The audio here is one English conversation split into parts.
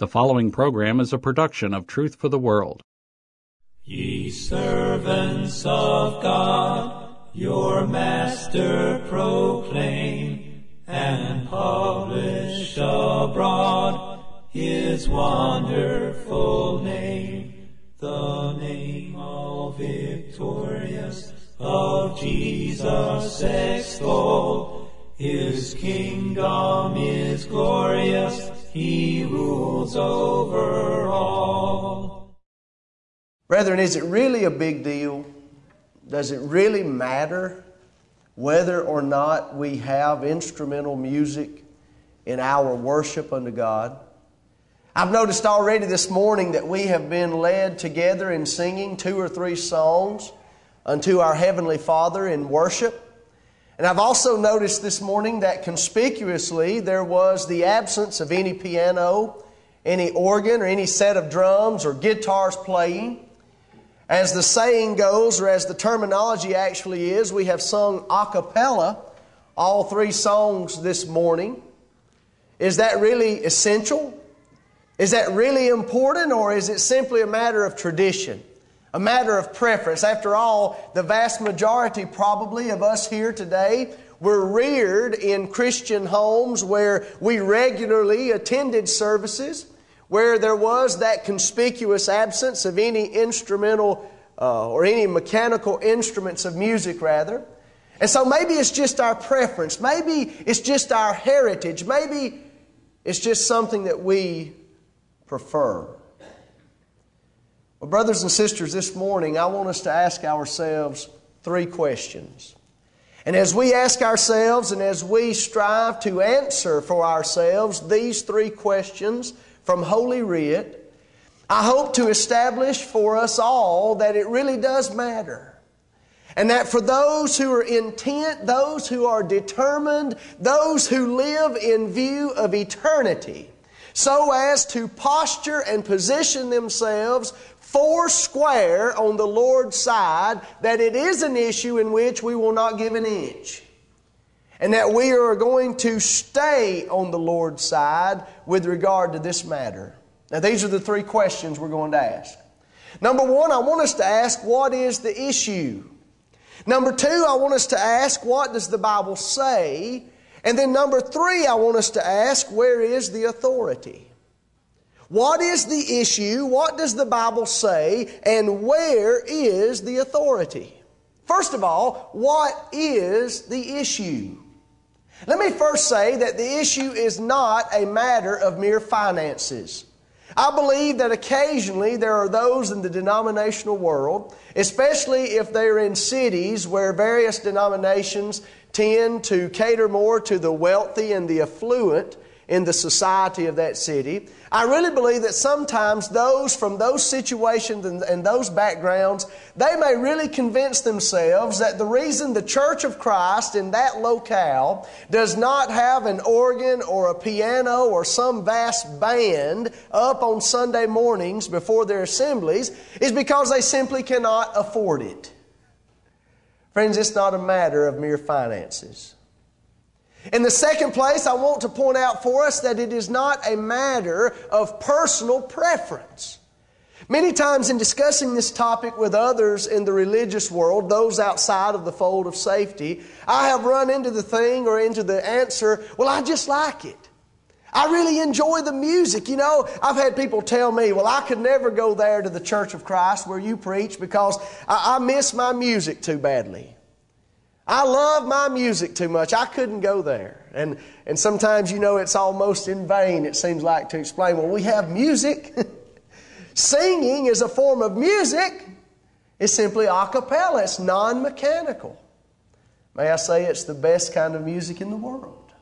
The following program is a production of Truth for the World. Ye servants of God, your Master proclaim, and publish abroad His wonderful name, the name all victorious of Jesus extol. His kingdom is glorious, He rules over all. Brethren, is it really a big deal? Does it really matter whether or not we have instrumental music in our worship unto God? I've noticed already this morning that we have been led together in singing 2 or 3 songs unto our Heavenly Father in worship. And I've also noticed this morning that conspicuously there was the absence of any piano, any organ, or any set of drums or guitars playing. As the saying goes, or as the terminology actually is, we have sung a cappella all 3 songs this morning. Is that really essential? Is that really important, or is it simply a matter of tradition? A matter of preference? After all, the vast majority probably of us here today were reared in Christian homes where we regularly attended services, where there was that conspicuous absence of any instrumental or any mechanical instruments of music rather. And so maybe it's just our preference. Maybe it's just our heritage. Maybe it's just something that we prefer. Well, brothers and sisters, this morning I want us to ask ourselves 3 questions. And as we ask ourselves and as we strive to answer for ourselves these 3 questions from Holy Writ, I hope to establish for us all that it really does matter. And that for those who are intent, those who are determined, those who live in view of eternity, so as to posture and position themselves 4 square on the Lord's side, that it is an issue in which we will not give an inch. And that we are going to stay on the Lord's side with regard to this matter. Now these are the 3 questions we're going to ask. Number 1, I want us to ask, what is the issue? Number 2, I want us to ask, what does the Bible say? And then number 3, I want us to ask, where is the authority? What is the issue? What does the Bible say? And where is the authority? First of all, what is the issue? Let me first say that the issue is not a matter of mere finances. I believe that occasionally there are those in the denominational world, especially if they're in cities where various denominations tend to cater more to the wealthy and the affluent in the society of that city. I really believe that sometimes those from those situations and those backgrounds, they may really convince themselves that the reason the Church of Christ in that locale does not have an organ or a piano or some vast band up on Sunday mornings before their assemblies is because they simply cannot afford it. Friends, it's not a matter of mere finances. In the second place, I want to point out for us that it is not a matter of personal preference. Many times in discussing this topic with others in the religious world, those outside of the fold of safety, I have run into the thing or into the answer, well, I just like it. I really enjoy the music. You know, I've had people tell me, well, I could never go there to the Church of Christ where you preach because I miss my music too badly. I love my music too much. I couldn't go there. And sometimes, you know, it's almost in vain, it seems like, to explain, well, we have music. Singing is a form of music. It's simply a cappella. It's non-mechanical. May I say it's the best kind of music in the world.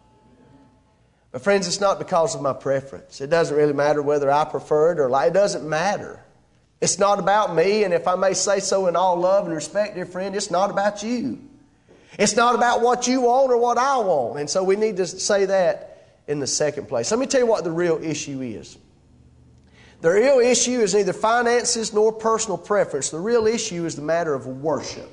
But friends, it's not because of my preference. It doesn't really matter whether I prefer it or like. It doesn't matter. It's not about me, and if I may say so in all love and respect, dear friend, it's not about you. It's not about what you want or what I want. And so we need to say that in the second place. Let me tell you what the real issue is. The real issue is neither finances nor personal preference. The real issue is the matter of worship.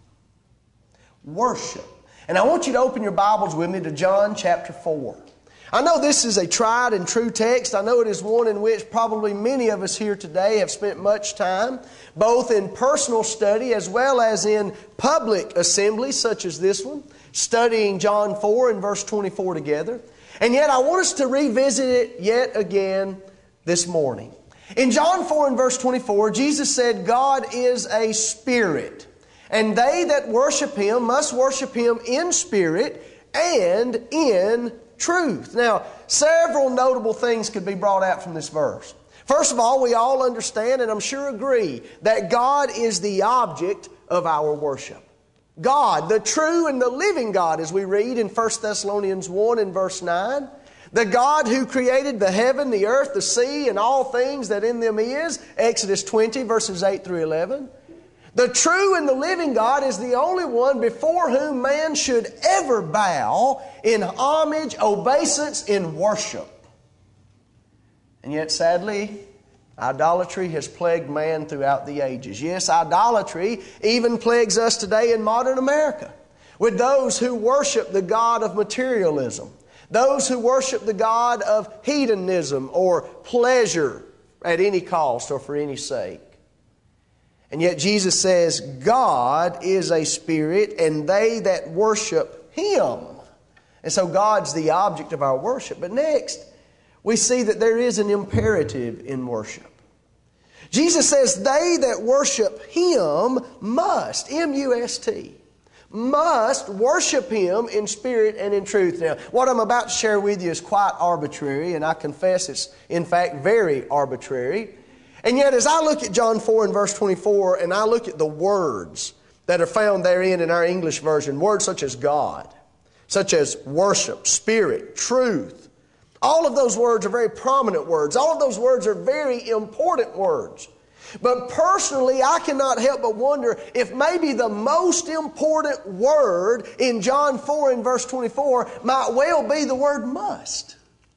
Worship. And I want you to open your Bibles with me to John chapter 4. I know this is a tried and true text. I know it is one in which probably many of us here today have spent much time, both in personal study as well as in public assemblies such as this one, studying John 4 and verse 24 together. And yet I want us to revisit it yet again this morning. In John 4 and verse 24, Jesus said, God is a spirit, and they that worship Him must worship Him in spirit and in truth. Now, several notable things could be brought out from this verse. First of all, we all understand, and I'm sure agree, that God is the object of our worship. God, the true and the living God, as we read in 1 Thessalonians 1 and verse 9. The God who created the heaven, the earth, the sea, and all things that in them is, Exodus 20, verses 8 through 11. The true and the living God is the only one before whom man should ever bow in homage, obeisance, in worship. And yet, sadly, idolatry has plagued man throughout the ages. Yes, idolatry even plagues us today in modern America, with those who worship the God of materialism, those who worship the God of hedonism or pleasure at any cost or for any sake. And yet Jesus says, God is a spirit, and they that worship Him. And so God's the object of our worship. But next, we see that there is an imperative in worship. Jesus says, they that worship Him must, M-U-S-T, must worship Him in spirit and in truth. Now, what I'm about to share with you is quite arbitrary, and I confess it's, in fact, very arbitrary. And yet, as I look at John 4 and verse 24, and I look at the words that are found therein in our English version, words such as God, such as worship, spirit, truth, all of those words are very prominent words. All of those words are very important words. But personally, I cannot help but wonder if maybe the most important word in John 4 and verse 24 might well be the word must.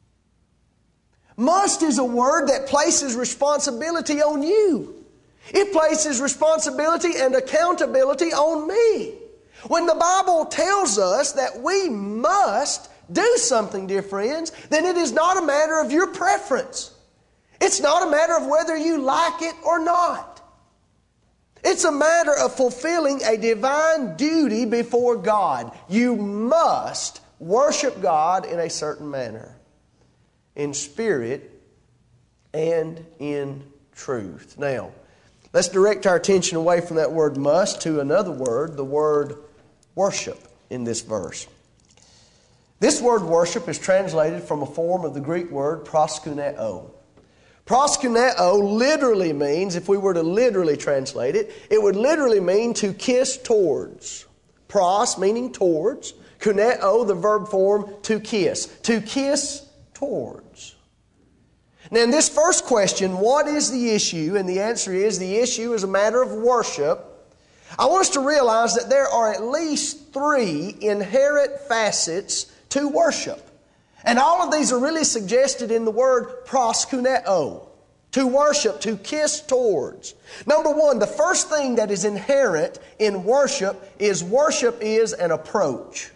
Must is a word that places responsibility on you. It places responsibility and accountability on me. When the Bible tells us that we must do something, dear friends, then it is not a matter of your preference. It's not a matter of whether you like it or not. It's a matter of fulfilling a divine duty before God. You must worship God in a certain manner, in spirit and in truth. Now, let's direct our attention away from that word must to another word, the word worship in this verse. This word worship is translated from a form of the Greek word proskuneo. Proskuneo literally means, if we were to literally translate it, it would literally mean to kiss towards. Pros meaning towards. Kuneo, the verb form, to kiss. To kiss towards. Now in this first question, what is the issue? And the answer is, the issue is a matter of worship. I want us to realize that there are at least 3 inherent facets to worship. And all of these are really suggested in the word proskuneo, to worship, to kiss towards. Number 1, the first thing that is inherent in worship is an approach.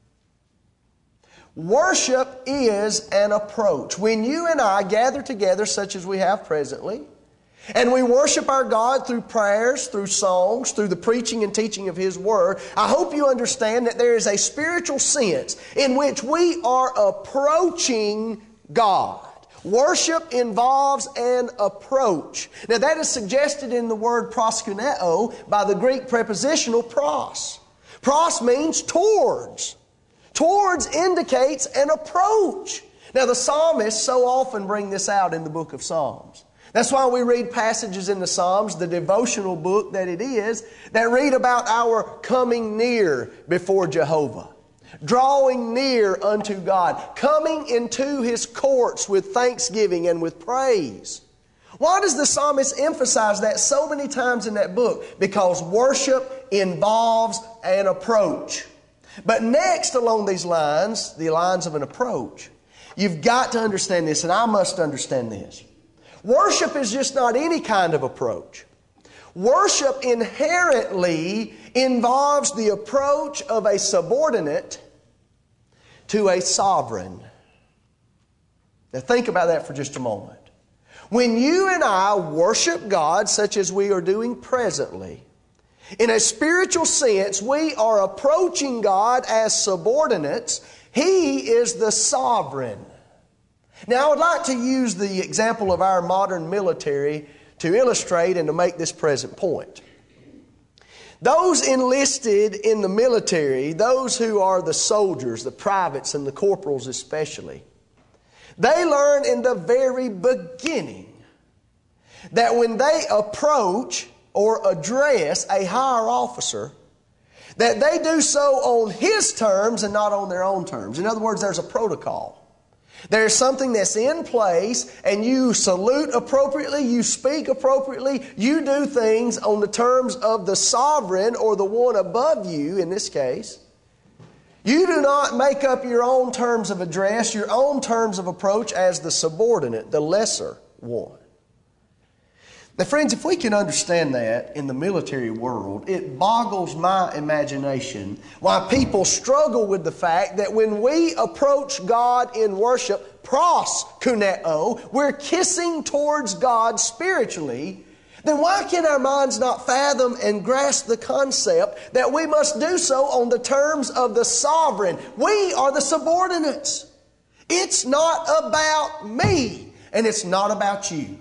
Worship is an approach. When you and I gather together, such as we have presently, and we worship our God through prayers, through songs, through the preaching and teaching of His Word, I hope you understand that there is a spiritual sense in which we are approaching God. Worship involves an approach. Now that is suggested in the word proskuneo by the Greek prepositional pros. Pros means towards. Towards indicates an approach. Now the psalmists so often bring this out in the book of Psalms. That's why we read passages in the Psalms, the devotional book that it is, that read about our coming near before Jehovah, drawing near unto God, coming into His courts with thanksgiving and with praise. Why does the psalmist emphasize that so many times in that book? Because worship involves an approach. But next along these lines, the lines of an approach, you've got to understand this, and I must understand this. Worship is just not any kind of approach. Worship inherently involves the approach of a subordinate to a sovereign. Now think about that for just a moment. When you and I worship God, such as we are doing presently, in a spiritual sense, we are approaching God as subordinates. He is the sovereign. Now, I would like to use the example of our modern military to illustrate and to make this present point. Those enlisted in the military, those who are the soldiers, the privates and the corporals especially, they learn in the very beginning that when they approach or address a higher officer, that they do so on his terms and not on their own terms. In other words, there's a protocol. There's something that's in place, and you salute appropriately, you speak appropriately, you do things on the terms of the sovereign or the one above you in this case. You do not make up your own terms of address, your own terms of approach as the subordinate, the lesser one. Now, friends, if we can understand that in the military world, it boggles my imagination why people struggle with the fact that when we approach God in worship, pros kuneo, we're kissing towards God spiritually, then why can our minds not fathom and grasp the concept that we must do so on the terms of the sovereign? We are the subordinates. It's not about me, and it's not about you.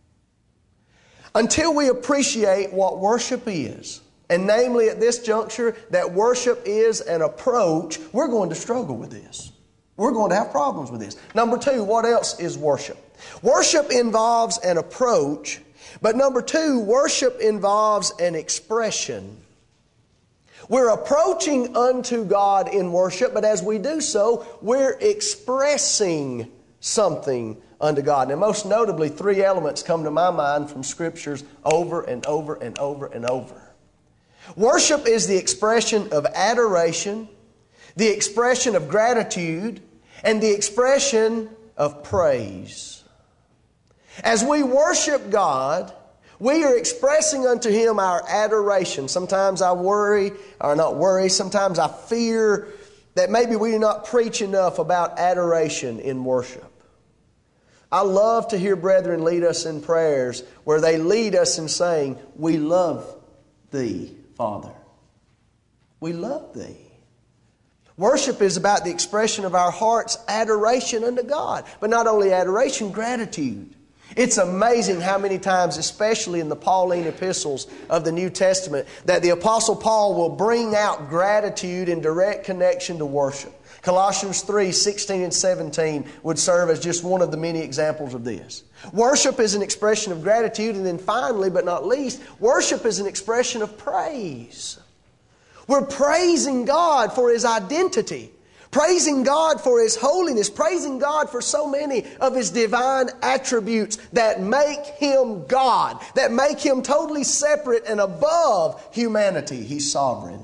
Until we appreciate what worship is, and namely at this juncture that worship is an approach, we're going to struggle with this. We're going to have problems with this. Number two, what else is worship? Worship involves an approach, but number two, worship involves an expression. We're approaching unto God in worship, but as we do so, we're expressing something unto God. Now, most notably, three elements come to my mind from Scriptures over and over and over and over. Worship is the expression of adoration, the expression of gratitude, and the expression of praise. As we worship God, we are expressing unto Him our adoration. Sometimes I sometimes I fear that maybe we do not preach enough about adoration in worship. I love to hear brethren lead us in prayers where they lead us in saying, "We love Thee, Father. We love Thee." Worship is about the expression of our heart's adoration unto God. But not only adoration, gratitude. It's amazing how many times, especially in the Pauline epistles of the New Testament, that the Apostle Paul will bring out gratitude in direct connection to worship. Colossians 3:16 and 17 would serve as just one of the many examples of this. Worship is an expression of gratitude, and then finally, but not least, worship is an expression of praise. We're praising God for His identity, praising God for His holiness, praising God for so many of His divine attributes that make Him God, that make Him totally separate and above humanity. He's sovereign.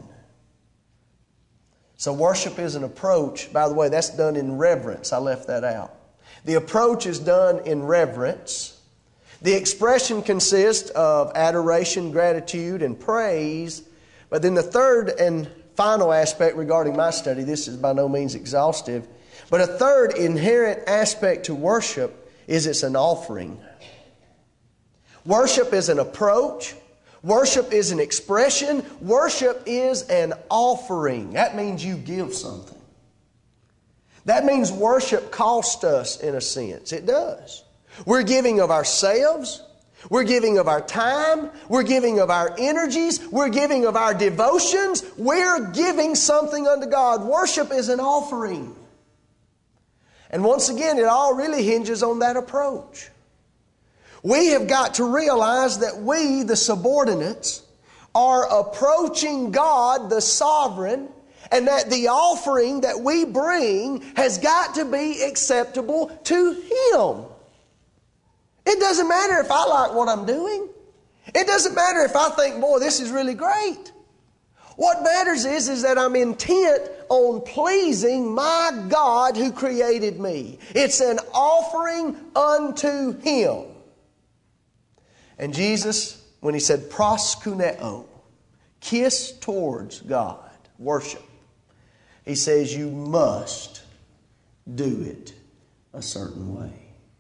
So worship is an approach. By the way, that's done in reverence. I left that out. The approach is done in reverence. The expression consists of adoration, gratitude, and praise. But then the third and final aspect regarding my study, this is by no means exhaustive, but a third inherent aspect to worship is it's an offering. Worship is an approach. Worship is an expression. Worship is an offering. That means you give something. That means worship costs us in a sense. It does. We're giving of ourselves. We're giving of our time. We're giving of our energies. We're giving of our devotions. We're giving something unto God. Worship is an offering. And once again, it all really hinges on that approach. We have got to realize that we, the subordinates, are approaching God, the sovereign, and that the offering that we bring has got to be acceptable to Him. It doesn't matter if I like what I'm doing. It doesn't matter if I think, boy, this is really great. What matters is that I'm intent on pleasing my God who created me. It's an offering unto Him. And Jesus, when He said proskuneo, kiss towards God, worship, He says you must do it a certain way.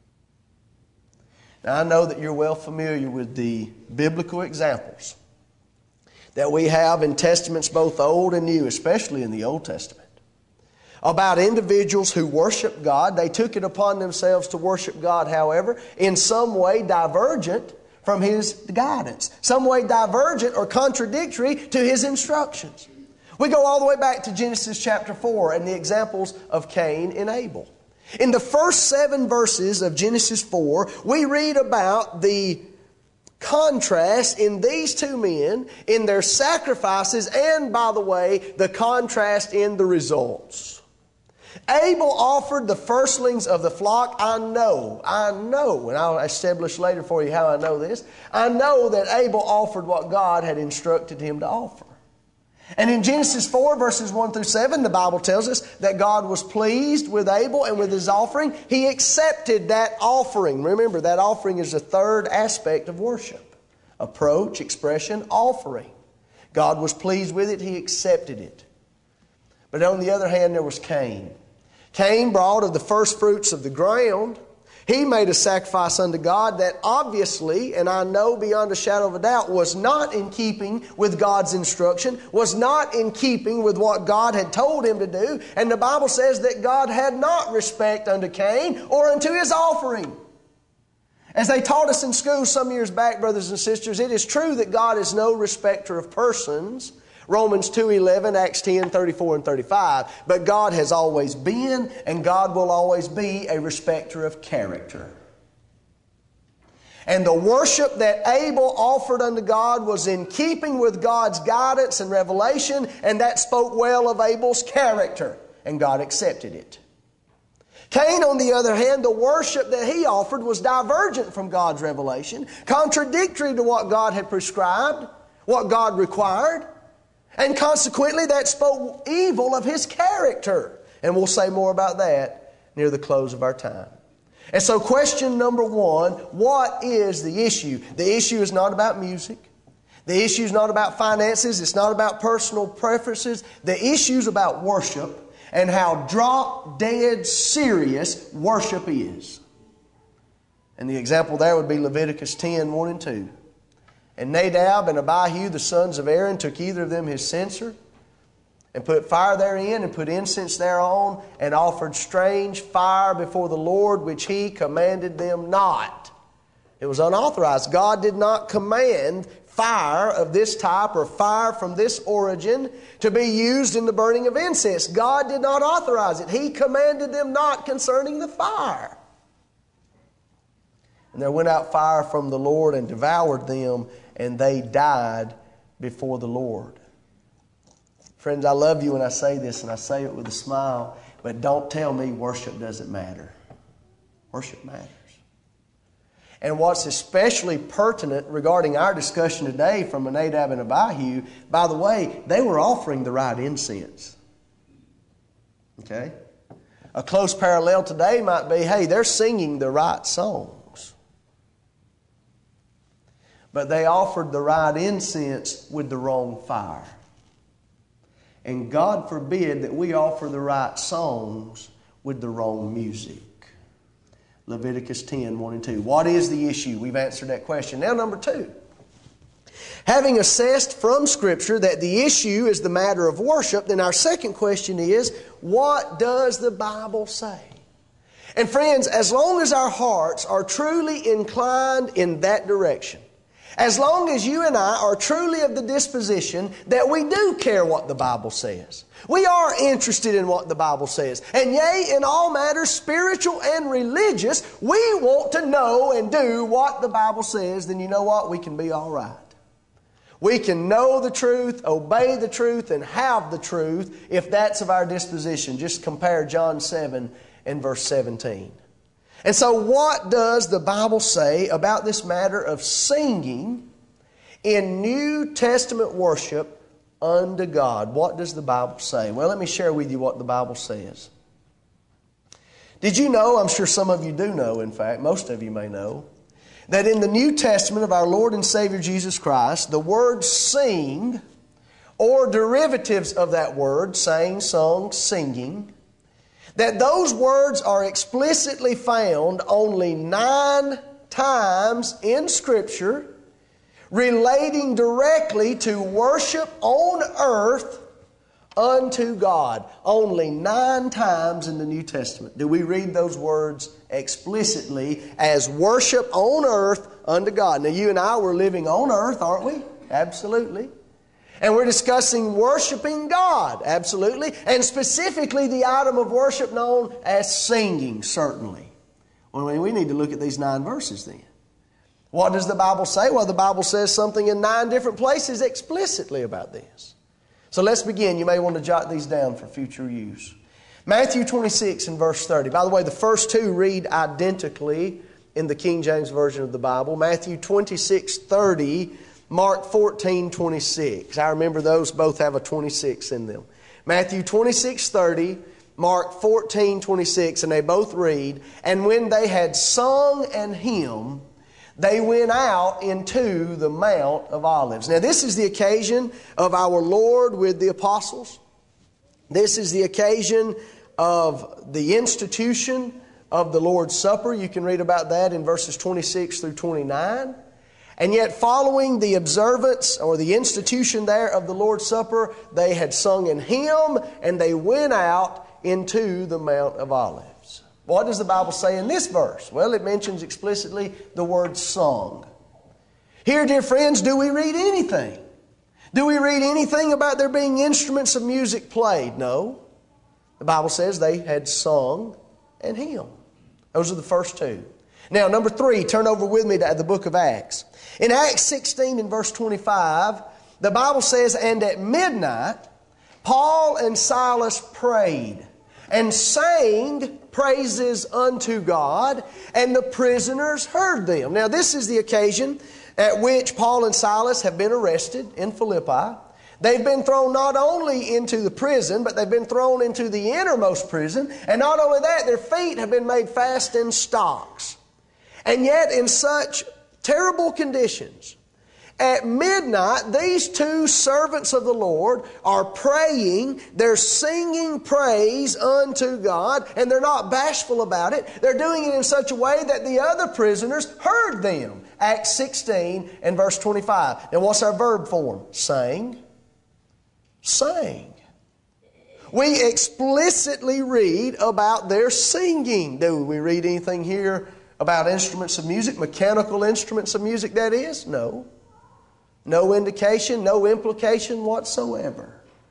Now, I know that you're well familiar with the biblical examples that we have in testaments both Old and New, especially in the Old Testament, about individuals who worship God. They took it upon themselves to worship God, however, in some way divergent from His guidance, some way divergent or contradictory to His instructions. We go all the way back to Genesis chapter 4 and the examples of Cain and Abel. In the first 7 verses of Genesis 4, we read about the contrast in these two men, in their sacrifices, and, by the way, the contrast in the results. Abel offered the firstlings of the flock. I know, and I'll establish later for you how I know this. I know that Abel offered what God had instructed him to offer. And in Genesis 4, verses 1 through 7, the Bible tells us that God was pleased with Abel and with his offering. He accepted that offering. Remember, that offering is the third aspect of worship. Approach, expression, offering. God was pleased with it. He accepted it. But on the other hand, there was Cain. Cain brought of the first fruits of the ground. He made a sacrifice unto God that obviously, and I know beyond a shadow of a doubt, was not in keeping with God's instruction, was not in keeping with what God had told him to do. And the Bible says that God had not respect unto Cain or unto his offering. As they taught us in school some years back, brothers and sisters, it is true that God is no respecter of persons. Romans 2:11, Acts 10:34 and 35. But God has always been, and God will always be, a respecter of character. And the worship that Abel offered unto God was in keeping with God's guidance and revelation, and that spoke well of Abel's character, and God accepted it. Cain, on the other hand, the worship that he offered was divergent from God's revelation, contradictory to what God had prescribed, what God required. And consequently, that spoke evil of his character. And we'll say more about that near the close of our time. And so question number 1, what is the issue? The issue is not about music. The issue is not about finances. It's not about personal preferences. The issue is about worship and how drop-dead serious worship is. And the example there would be Leviticus 10, 1 and 2. And Nadab and Abihu, the sons of Aaron, took either of them his censer and put fire therein and put incense thereon and offered strange fire before the Lord, which He commanded them not. It was unauthorized. God did not command fire of this type or fire from this origin to be used in the burning of incense. God did not authorize it. He commanded them not concerning the fire. And there went out fire from the Lord and devoured them, and they died before the Lord. Friends, I love you when I say this, and I say it with a smile, but don't tell me worship doesn't matter. Worship matters. And what's especially pertinent regarding our discussion today from Nadab and Abihu, by the way, they were offering the right incense. Okay? A close parallel today might be, hey, they're singing the right songs. But they offered the right incense with the wrong fire. And God forbid that we offer the right songs with the wrong music. Leviticus 10, 1 and 2. What is the issue? We've answered that question. Now number 2. Having assessed from Scripture that the issue is the matter of worship, then our second question is, what does the Bible say? And friends, as long as our hearts are truly inclined in that direction, as long as you and I are truly of the disposition that we do care what the Bible says, we are interested in what the Bible says, and yea, in all matters spiritual and religious, we want to know and do what the Bible says, then you know what? We can be all right. We can know the truth, obey the truth, and have the truth if that's of our disposition. Just compare John 7 and verse 17. And so what does the Bible say about this matter of singing in New Testament worship unto God? What does the Bible say? Well, let me share with you what the Bible says. Did you know, I'm sure some of you do know, in fact, most of you may know, that in the New Testament of our Lord and Savior Jesus Christ, the word sing, or derivatives of that word, sang, sung, singing, that those words are explicitly found only 9 times in Scripture relating directly to worship on earth unto God. Only 9 times in the New Testament do we read those words explicitly as worship on earth unto God. Now you and I, we're living on earth, aren't we? Absolutely. And we're discussing worshiping God, absolutely. And specifically the item of worship known as singing, certainly. Well, we need to look at these 9 verses then. What does the Bible say? Well, the Bible says something in 9 different places explicitly about this. So let's begin. You may want to jot these down for future use. Matthew 26 and verse 30. By the way, the first 2 read identically in the King James Version of the Bible. Matthew 26:30, Mark 14:26. I remember those both have a 26 in them. Matthew 26:30, Mark 14:26, and they both read, "And when they had sung an hymn, they went out into the Mount of Olives." Now this is the occasion of our Lord with the apostles. This is the occasion of the institution of the Lord's Supper. You can read about that in verses 26 through 29. And yet following the observance or the institution there of the Lord's Supper, they had sung an hymn and they went out into the Mount of Olives. What does the Bible say in this verse? Well, it mentions explicitly the word sung. Here, dear friends, do we read anything? Do we read anything about there being instruments of music played? No. The Bible says they had sung an hymn. Those are the first 2. Now, number 3, turn over with me to the book of Acts. In Acts 16 and verse 25, the Bible says, "And at midnight, Paul and Silas prayed and sang praises unto God, and the prisoners heard them." Now, this is the occasion at which Paul and Silas have been arrested in Philippi. They've been thrown not only into the prison, but they've been thrown into the innermost prison. And not only that, their feet have been made fast in stocks. And yet, in such terrible conditions, at midnight, these 2 servants of the Lord are praying. They're singing praise unto God, and they're not bashful about it. They're doing it in such a way that the other prisoners heard them. Acts 16 and verse 25. Now, what's our verb form? Sang. Sang. We explicitly read about their singing. Do we read anything here about instruments of music, mechanical instruments of music, that is? No. No indication, no implication whatsoever.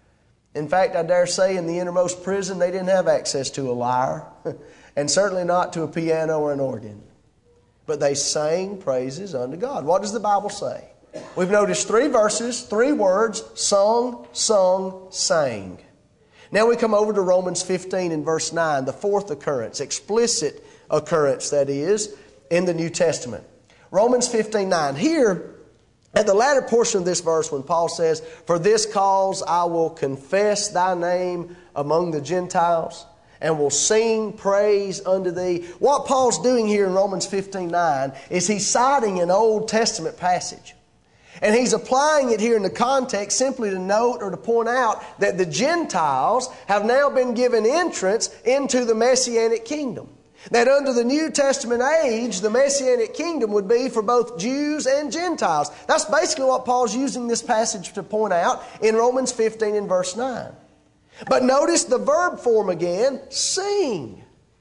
In fact, I dare say in the innermost prison they didn't have access to a lyre, and certainly not to a piano or an organ. But they sang praises unto God. What does the Bible say? We've noticed 3 verses, 3 words: sung, sung, sang. Now we come over to Romans 15 and verse 9, the 4th occurrence, explicit occurrence, that is, in the New Testament. Romans 15:9. Here, at the latter portion of this verse, when Paul says, "For this cause I will confess thy name among the Gentiles, and will sing praise unto thee." What Paul's doing here in Romans 15:9 is he's citing an Old Testament passage. And he's applying it here in the context simply to note or to point out that the Gentiles have now been given entrance into the Messianic kingdom. That under the New Testament age, the Messianic kingdom would be for both Jews and Gentiles. That's basically what Paul's using this passage to point out in Romans 15 and verse 9. But notice the verb form again, sing.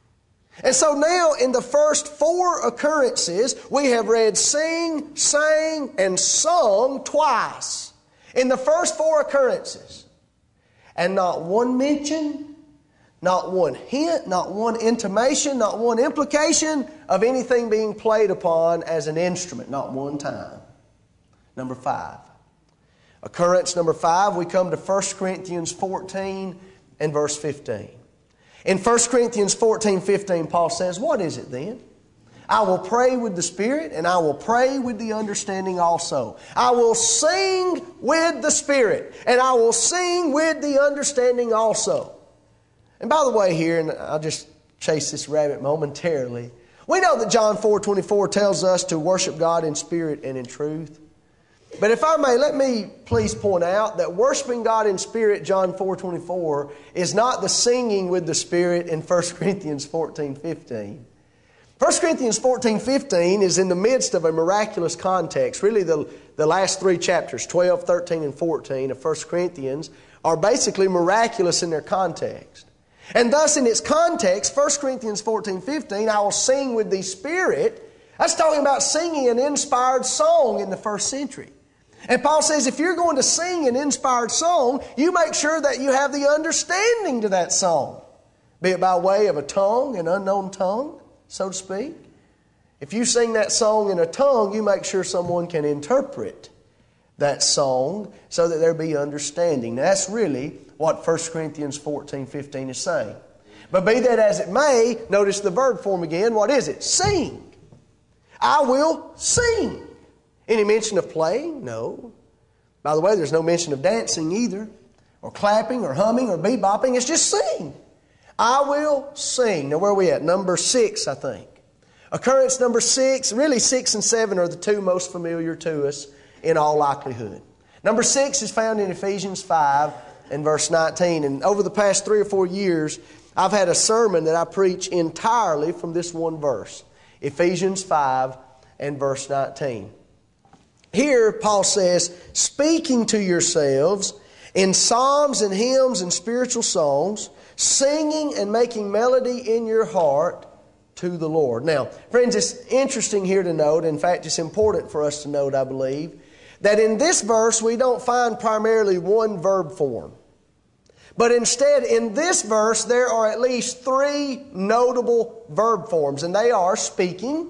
And so now in the first 4 occurrences, we have read sing, sang, and sung twice. In the first 4 occurrences. And not one mention, not one hint, not one intimation, not one implication of anything being played upon as an instrument. Not one time. Number 5. Occurrence number 5, we come to 1 Corinthians 14 and verse 15. In 1 Corinthians 14:15, Paul says, what is it then? "I will pray with the Spirit, and I will pray with the understanding also. I will sing with the Spirit, and I will sing with the understanding also." And by the way here, and I'll just chase this rabbit momentarily, we know that John 4:24 tells us to worship God in spirit and in truth. But if I may, let me please point out that worshiping God in spirit, John 4:24, is not the singing with the Spirit in 1 Corinthians 14:15. 1 Corinthians 14:15 is in the midst of a miraculous context. Really, the last three chapters, 12, 13, and 14 of 1 Corinthians, are basically miraculous in their context. And thus, in its context, 1 Corinthians 14:15, I will sing with the Spirit. That's talking about singing an inspired song in the first century. And Paul says if you're going to sing an inspired song, you make sure that you have the understanding to that song, be it by way of a tongue, an unknown tongue, so to speak. If you sing that song in a tongue, you make sure someone can interpret that song so that there be understanding. Now, that's really what 1 Corinthians 14:15 is saying. But be that as it may, notice the verb form again. What is it? Sing. I will sing. Any mention of playing? No. By the way, there's no mention of dancing either, or clapping, or humming, or bebopping. It's just sing. I will sing. Now, where are we at? Number 6, I think. Occurrence number 6, really 6 and 7 are the two most familiar to us in all likelihood. Number 6 is found in Ephesians 5 and verse 19. And over the past 3 or 4 years, I've had a sermon that I preach entirely from this one verse. Ephesians 5 and verse 19. Here, Paul says, speaking to yourselves in psalms and hymns and spiritual songs, singing and making melody in your heart to the Lord. Now, friends, it's interesting here to note, in fact, it's important for us to note, I believe, that in this verse we don't find primarily one verb form. But instead, in this verse, there are at least 3 notable verb forms, and they are speaking,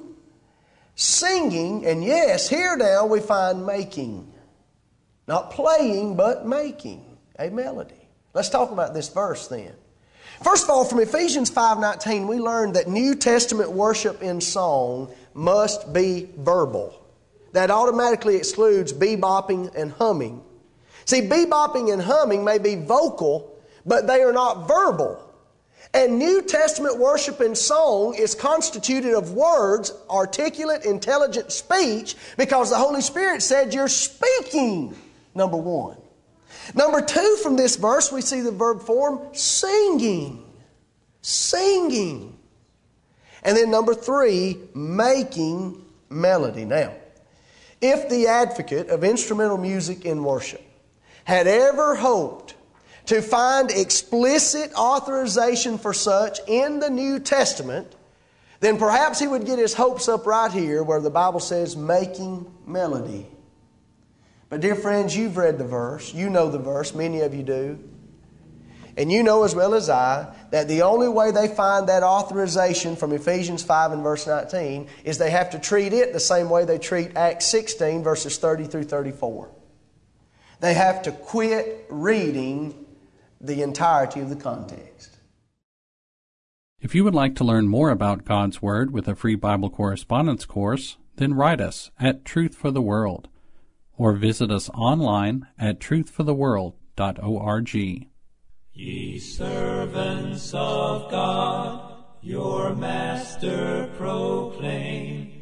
singing, and yes, here now we find making. Not playing, but making a melody. Let's talk about this verse then. First of all, from Ephesians 5:19, we learn that New Testament worship in song must be verbal. That automatically excludes bebopping and humming. See, bebopping and humming may be vocal, but they are not verbal. And New Testament worship in song is constituted of words, articulate, intelligent speech, because the Holy Spirit said you're speaking, number 1. Number 2, from this verse, we see the verb form singing. Singing. And then number 3, making melody. Now, if the advocate of instrumental music in worship had ever hoped to find explicit authorization for such in the New Testament, then perhaps he would get his hopes up right here where the Bible says making melody. But dear friends, you've read the verse. You know the verse. Many of you do. And you know as well as I that the only way they find that authorization from Ephesians 5 and verse 19 is they have to treat it the same way they treat Acts 16 verses 30 through 34. They have to quit reading the entirety of the context. If you would like to learn more about God's Word with a free Bible correspondence course, then write us at Truth for the World or visit us online at truthfortheworld.org. Ye servants of God, your Master proclaim,